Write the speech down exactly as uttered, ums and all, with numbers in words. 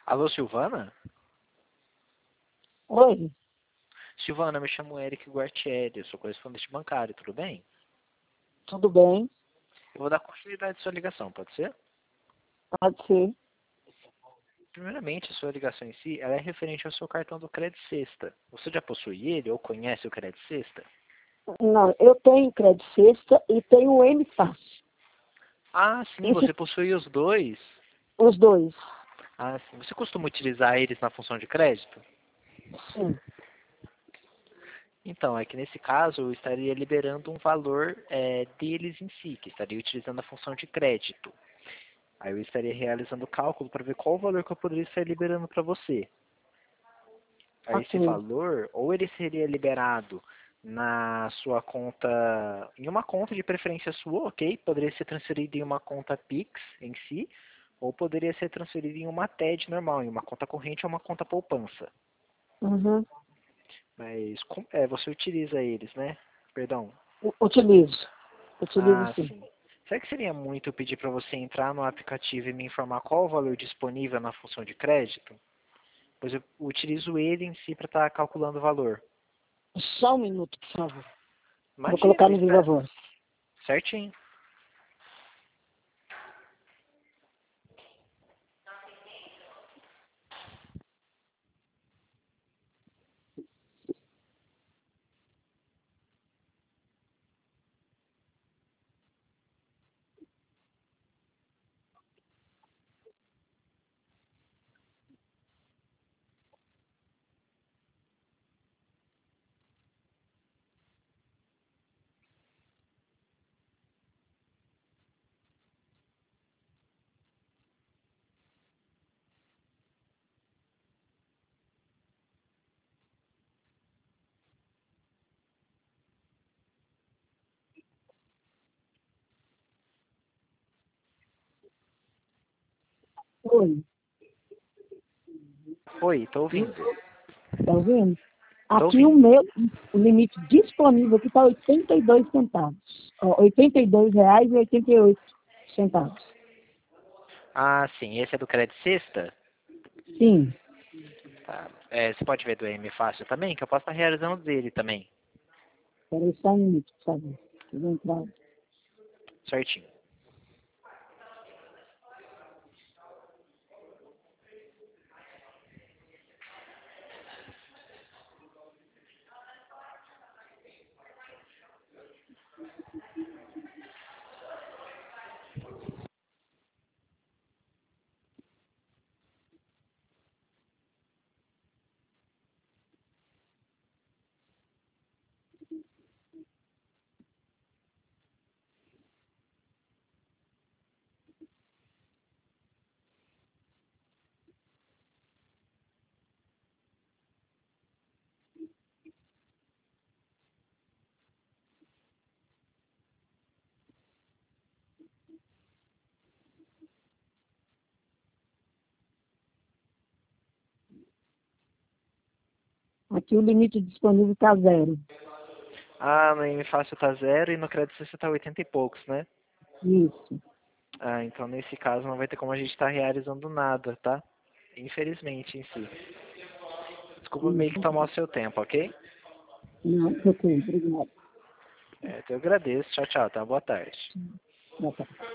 Alô, Silvana? Oi, Silvana, me chamo Eric Guartieri, eu sou correspondente bancário, tudo bem? tudo bem? Eu vou dar continuidade à sua ligação, pode ser? Pode ser. Primeiramente, a sua ligação em si, ela é referente ao seu cartão do Crédito Sexta. Você já possui ele ou conhece o Crédito Sexta? Não, eu tenho crédito sexta e tenho o M Fácil. Ah, sim, Esse, você possui os dois. os dois. Ah, sim. Você costuma utilizar eles na função de crédito? Sim. Então, é que nesse caso eu estaria liberando um valor é, deles em si, que estaria utilizando a função de crédito. Aí eu estaria realizando o cálculo para ver qual o valor que eu poderia estar liberando para você. Aí esse Ok. valor, ou ele seria liberado na sua conta, em uma conta de preferência sua, ok? Poderia ser transferido em uma conta Pix em si, ou poderia ser transferido em uma T E D normal, em uma conta corrente ou uma conta poupança. Uhum. Mas com- é, você utiliza eles, né? Perdão. U- Utilizo. Utilizo Ah, sim. sim. Será que seria muito eu pedir para você entrar no aplicativo e me informar qual o valor disponível na função de crédito? Pois eu utilizo ele em si para estar calculando o valor. Só um minuto, por favor. Vou Imagina, colocar eu no Viva espero. Voz. Certinho. Oi. Oi, tô ouvindo. Tá ouvindo? Tô Aqui o ouvindo. meu, o limite disponível aqui está oitenta e dois centavos. Ó, oitenta e dois reais e oitenta e oito centavos. Ah, sim. Esse é do Crédito Sexta? Sim. Tá. É, você pode ver do M Fácil também, que eu posso estar realizando dele também. Peraí só um minuto, por favor. Eu vou entrar. Certinho. Aqui o limite disponível está zero. Ah, no M Fácil tá zero e no Crédito Sexta tá oitenta e poucos, né? Isso. Ah, então nesse caso não vai ter como a gente estar realizando nada, tá? Infelizmente em si. Desculpa meio que Isso. tomar o seu tempo, ok? Não, ok, obrigado. É, então eu agradeço. Tchau, tchau. Tá? Boa tarde. Boa tarde.